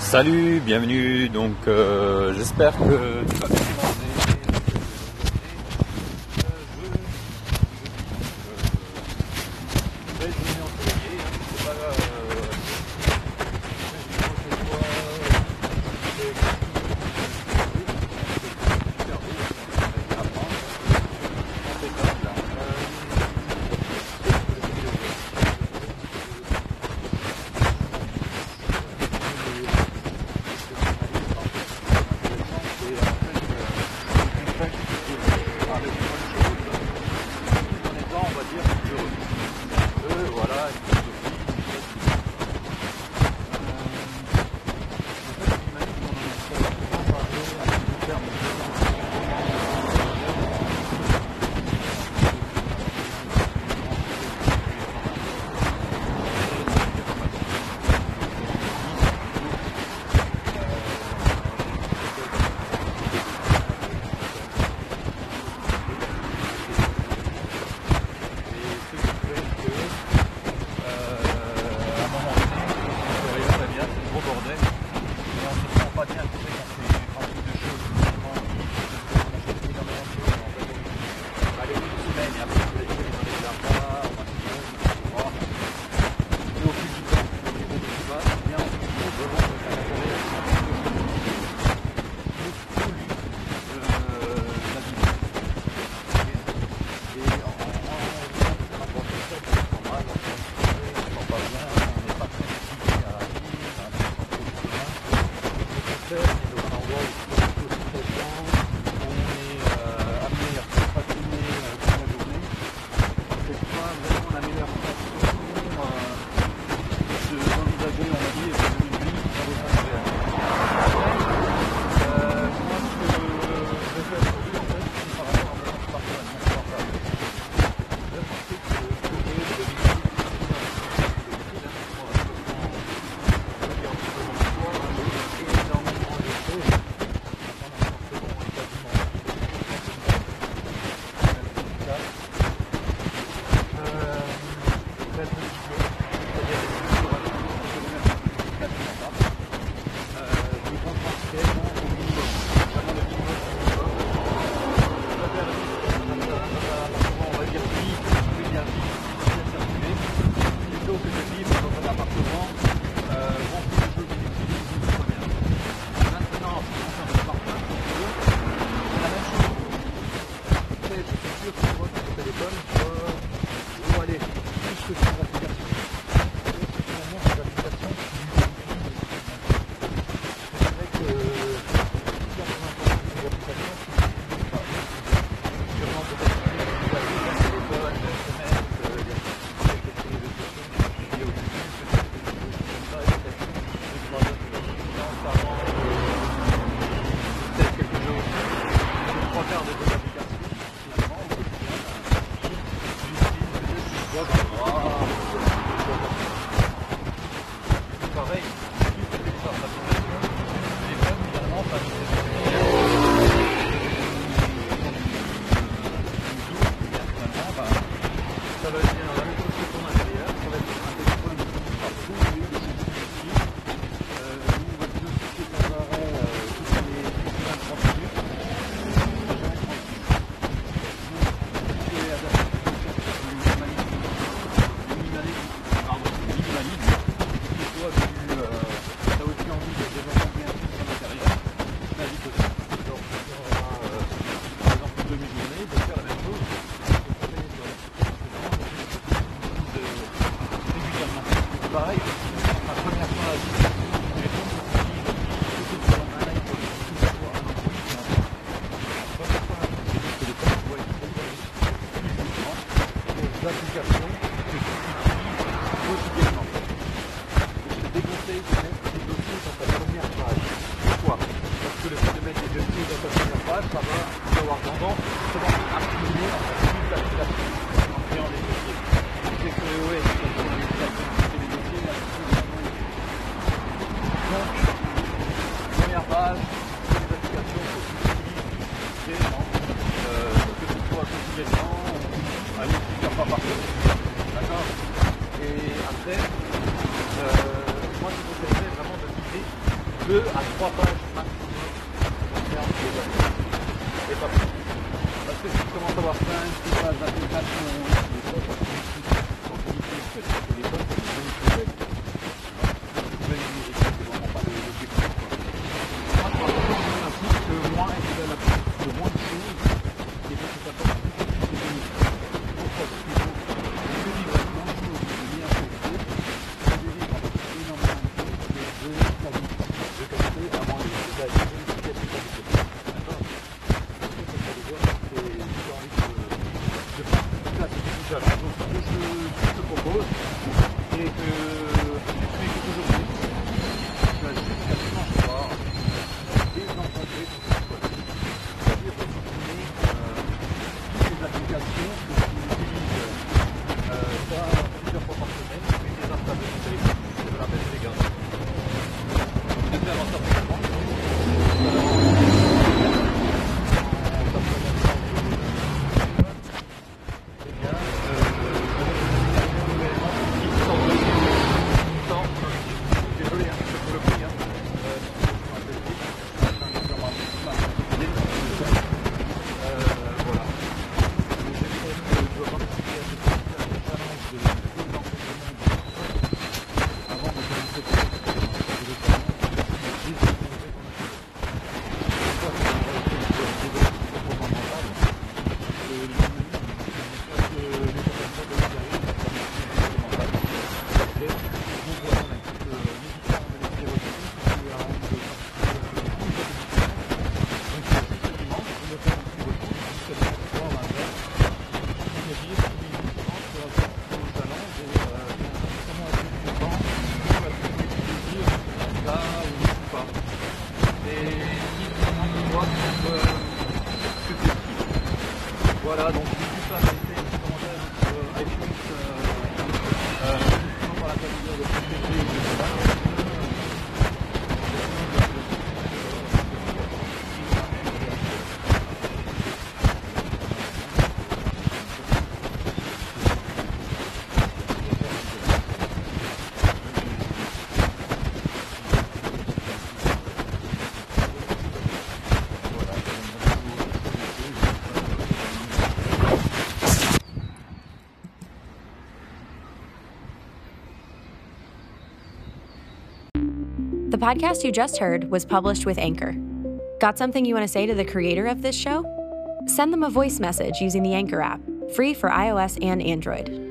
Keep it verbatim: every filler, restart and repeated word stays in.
Salut, bienvenue, donc euh, j'espère que tu vas bien manger. Belle journée ensoleillée, c'est pas euh, super beau, à prendre, impeccable. On va dire heureux. Euh, voilà, une philosophie, une philosophie. Euh, en fait, j'imagine qu'on en a souvent parlé à long terme. Pareil, ma première fois à vivre, j'ai fait une sur un live pour le coup, un algorithme. La première fois à vivre, c'est le téléphone, tu vois, il faut les applications que tu utilises quotidiennement. Et je te déconseille de mettre des dossiers dans ta première page. Pourquoi? Parce que le fait de mettre des dossiers dans ta première page, ça va avoir tendance justement à accumuler en fait toute l'application en créant des dossiers. C'est que ouais, c'est comme les donc, première base, les applications que tu utilises, euh, que ce soit quotidiennement, aller plusieurs fois par jour, d'accord? Et après, euh, moi je vous conseillerais vraiment de viser deux à trois pages maximum en termes de données. Et pas plus. Parce que si tu commences à avoir cinq, six pages d'intégration, des choses, quand tu utilises ce téléphone, c'est une bonne chose. Tu vas utiliser, c'est vraiment pas l'objectif. Moi, je pense que le moins est la le moins de choses qui est peut-être important, c'est de donner. Pourquoi? Parce qu'il faut que livrer plein de choses, de bien faire, de délivrer énormément de choses, de qualité, de qualité avant les résultats de qualité. D'accord? Parce que ça veut dire que j'ai envie de faire tout ça, c'est tout ça. Donc, ce que je te propose, c'est que tu fais que aujourd'hui, tu vas juste quasiment voir des entreprises qui sont disponibles. C'est-à-dire que tu mets euh, toutes les applications que tu utilises euh, ça, plusieurs fois par semaine, tu mets des installés sur téléphone. C'est de la belle élégance. Tu peux faire en sorte également. Voilà, donc n'hésite pas à laisser un petit commentaire sur iTunes, euh, euh, justement par la famille de P P G, et cetera. The podcast you just heard was published with Anchor. Got something you want to say to the creator of this show? Send them a voice message using the Anchor app, free for iOS and Android.